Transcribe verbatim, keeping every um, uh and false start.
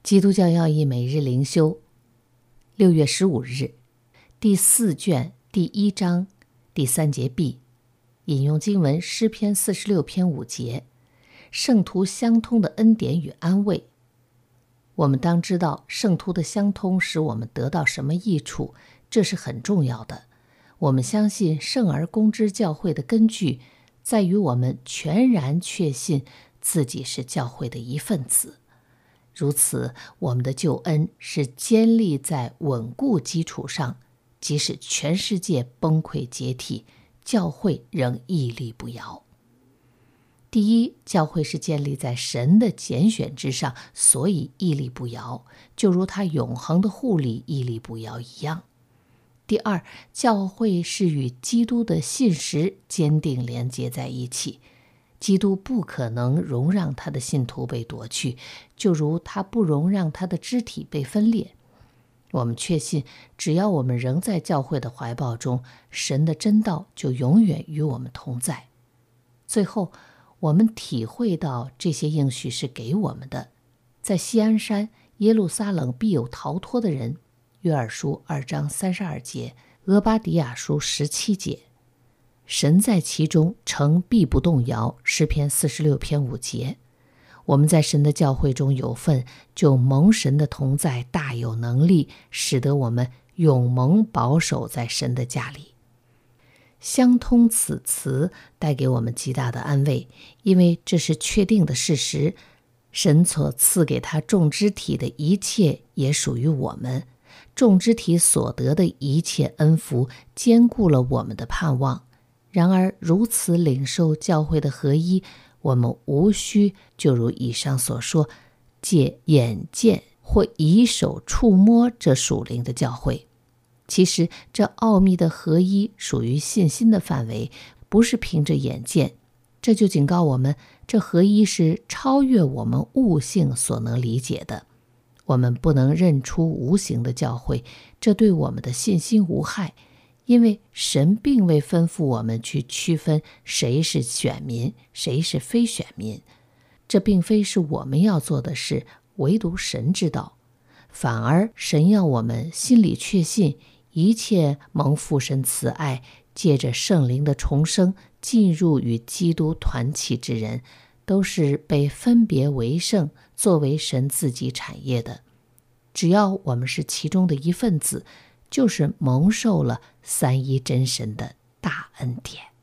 基督教要义每日灵修，六月十五日，第四卷第一章第三节 B， 引用经文诗篇四十六篇五节，圣徒相通的恩典与安慰。我们当知道圣徒的相通使我们得到什么益处，这是很重要的。我们相信圣而公之教会的根据在于我们全然确信自己是教会的一份子。如此，我们的救恩是坚立在稳固基础上，即使全世界崩溃解体，教会仍屹立不摇。第一，教会是建立在神的拣选之上，所以屹立不摇，就如他永恒的护理屹立不摇一样。第二，教会是与基督的信实坚定连接在一起，基督不可能容让他的信徒被夺去，就如他不容让他的肢体被分裂。我们确信，只要我们仍在教会的怀抱中，神的真道就永远与我们同在。最后，我们体会到这些应许是给我们的。在锡安山，耶路撒冷必有逃脱的人，约珥书二章三十二节，俄巴底亚书十七节。神在其中，城必不动摇，诗篇四十六篇五节。我们在神的教会中有份，就蒙神的同在，大有能力，使得我们永蒙保守在神的家里。相通此词带给我们极大的安慰，因为这是确定的事实。神所赐给他众肢体的一切也属于我们，众肢体所得的一切恩福坚固了我们的盼望。然而如此领受教会的合一，我们无需就如以上所说，借眼见或以手触摸这属灵的教会。其实这奥秘的合一属于信心的范围，不是凭着眼见。这就警告我们，这合一是超越我们悟性所能理解的。我们不能认出无形的教会，这对我们的信心无害，因为神并未吩咐我们去区分谁是选民，谁是非选民。这并非是我们要做的事，唯独神知道。反而神要我们心里确信，一切蒙父神慈爱，借着圣灵的重生进入与基督团契之人，都是被分别为圣，作为神自己产业的。只要我们是其中的一份子，就是蒙受了三一真神的大恩典。